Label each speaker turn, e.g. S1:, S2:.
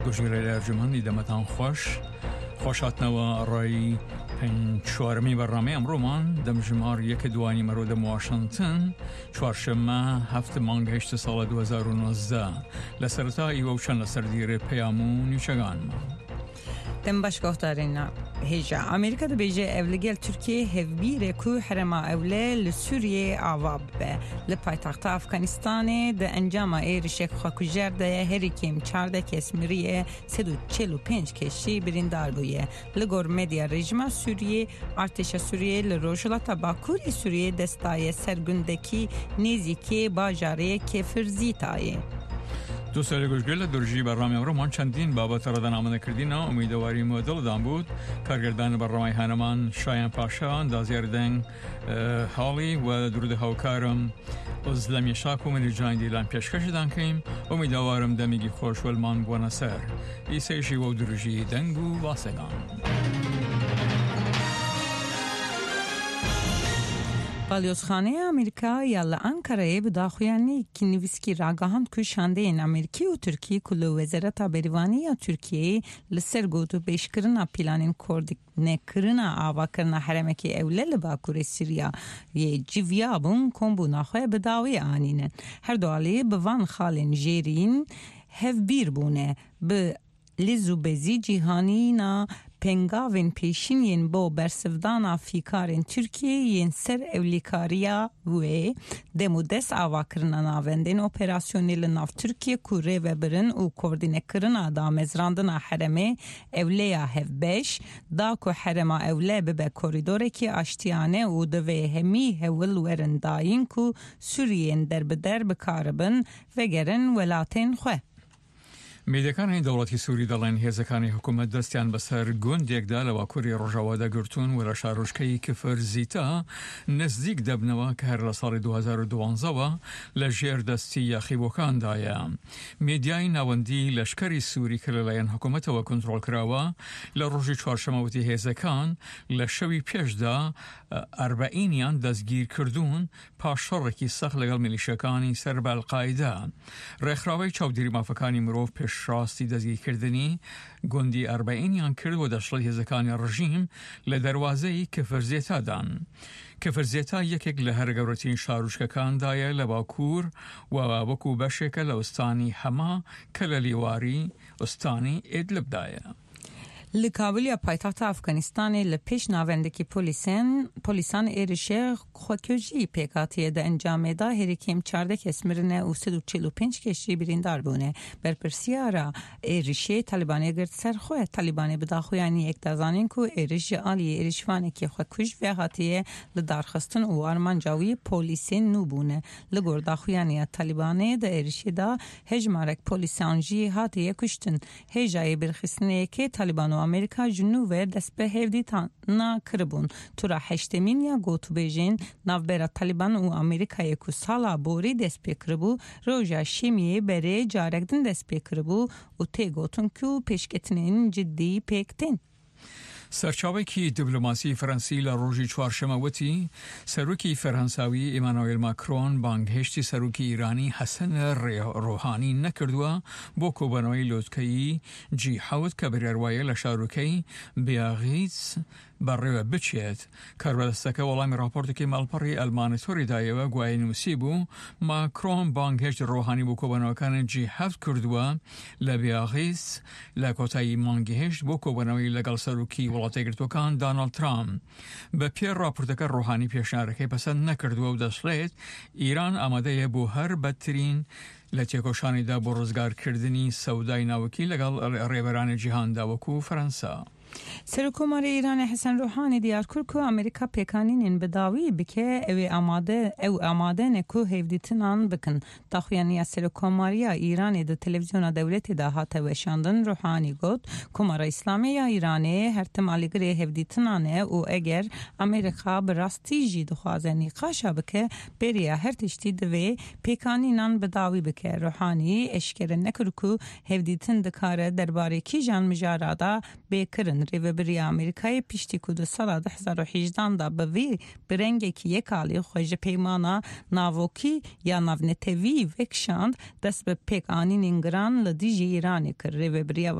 S1: گوشگیری ارجمندی دمتان خوشاتنوا رای چهارمی برنامه امرومان دم جمار یک دوانی مرود واشنگتن چهارشنبه هفت مانگ هشت سال 2019 لسرتایی و چند لسردیر پیامو نیشگان
S2: دم باش گفتارین هیجا امریکا ده بیجه اولگل ترکیه هفبیر کو حرما اوله لسوریه آواب به لپایتخت افغانستان ده انجام ایرشک خاکوجر ده هریکیم 14 کسمریه 345 کشی بریندار بویه لگور مدیا رژیم سوریه ارتش سوریه لروجلات باکوری سوریه دستای سرگندکی نیزیکی باجاره کفرزی تایه
S1: دو سال گوشگل درجی برنامه امرومان چندین بابت را آماده کردین امیدواری مدل دام بود کارگردان برنامه هنرمان شایان پاشا اندازیار دنگ حالی و درود هاوکارم از لمی شاکو من جاین دیلان پیشکش دانکیم امیدوارم دمیگی خوش ولمان بوانسر ایسیشی و درجی دنگو واسگان
S2: بالیوزخانه امریکا یالا انکارa'ya بداخویانی که نویسکی راگاهند که شانده این امریکی و ترکیه کلو وزارت بریوانی یا ترکیه لسر گوتو بیشکرنا پیلانین کردک نکرنا آوا کرنا حرمکی اوله لباکور سوریا یه جیویا بون کمبو ناخواه بداوی آنینن هر دوالی بوان خالین جیرین هف بیر بونه به لیزو بزی جیهانی نا پنگاوین پیشینین با برسفدانا فیکارین ترکیه ین سر اولیکاریا و دمو دست آوا کرنا ناوندین اپراسیونیل ناف ترکیه کوره و برن و کوردینه کرنا دا مزراندنا حرمه اولیا هف 5 دا کو حرما اوله ببه کوریدوره که اشتیانه و دوه همی هول ورن داین کو سورین در بدر بکاربن و گرن ولاتین خواه
S1: میدکان دولتی سوری دلین هزکانی حکومت دستیان بسر گوند یک دال و کوری رجواده گرتون و رشاروشکی کفر زیتا نزدیک دبنوا که هر لسال 2012 و لجیر دستی یخی بکان دایا میدیای نواندی لشکری سوری کلالین حکومت و کنترل کراوا لروجی چهارشنبه هزکان لشوی پیش دا 40 دستگیر کردون پاشرکی سخت لگل ملیشکانی سر بالقاعده رخراوی چاودیری مافکانی مروف پیش راستی دزگیر کردنی گندی 40 کرد و دشلی هزکانی رژیم لدروازهی کفرزیتا دان کفرزیتا یکیک لهر گورتین شاروشکان دایه لباکور و وکو بشک لوستانی هما کللیواری استانی ادلب دایه
S2: لکابل یا پایتخت افغانستان لپیش ناوندکی پولیسان ایرشه خوکیوجی پیکاتیه ده انجام ده هریکیم 14 کسمرنه و 345 کشی بریندار بونه برپرسیارا ایرشه طالبانی گرد سرخواه طالبانی بداخویانی یک دازانین که ایرش آلی ایرشوانه که خوکیوج و هاتیه لدارخستن و آرمانجاوی پولیسین نو بونه لگور داخویانی طالبانی ده ایرشه ده هجمارک پولیسانجی هاتیه کشتن هجای برخصنه که طالبانو امریکا جنوب دست به هفدی تانا کربون تورا هشتمین یا گوتو بیجین نوبرا طالبان و امریکا یکو سالا بوری دست به کربو روژا شیمیه بره جارکدن دست به کربو و تی گوتون که پیشکتنین جدی پیکتین
S1: سرچاوی که دیپلماسی فرانسی لروجی چهارشنبه وتی سروکی فرانسوی ایمانوئل ماکرون بانگهشتی سروکی ایرانی حسن روحانی نکردوا با کوبانوی لوتکی جی حوت کبریروای لشاروکی بیاغیز برای بچیت کاربردستکه ولامی راپورتی که مالپاری المانیتوری دایه و گوی نوسیبو ماکرون بانگهشت روحانی با کوبانوکان جی حوت کردوا لبیاغیز لکوتای مانگهشت با کوبانوی لگل سروکی ولاتی گرتوکان دانالد ترامپ به پیر راپورتکه روحانی پیشنهادی پسند نکردوا و دستلیت ایران آماده بو هر بدترین لتیکوشانی دا برزگار کردنی سودای ناوکی لگل ریبران جهان داوکو فرانسا
S2: سرکومار ایران حسن روحانی دیار کرد که امریکا پیکانین بداوی بکه او آماده نکو هفدیتنان بکن تاخویانی سرکوماری ایران دو تلویزیون دولت دا هات وشاندن روحانی گفت کمار اسلامی ایران هر تمالی گره هفدیتنانه او اگر امریکا براستی جی دخوازه نیقاشا بکه بریا هر تشتی دوی پیکانینان بداوی بکه روحانی اشکر نکر که هفدیتن دکاره درباره کی جان مجارادا بکرن گوتن ریوبریا امریکای پشتی کود سال 2018 دا به برنگه که یک عالی خوش پیمانا ناوکی یا ناونتوی وکشاند دست به پیک آنین انگران لدیجی ایرانی که ریوبریا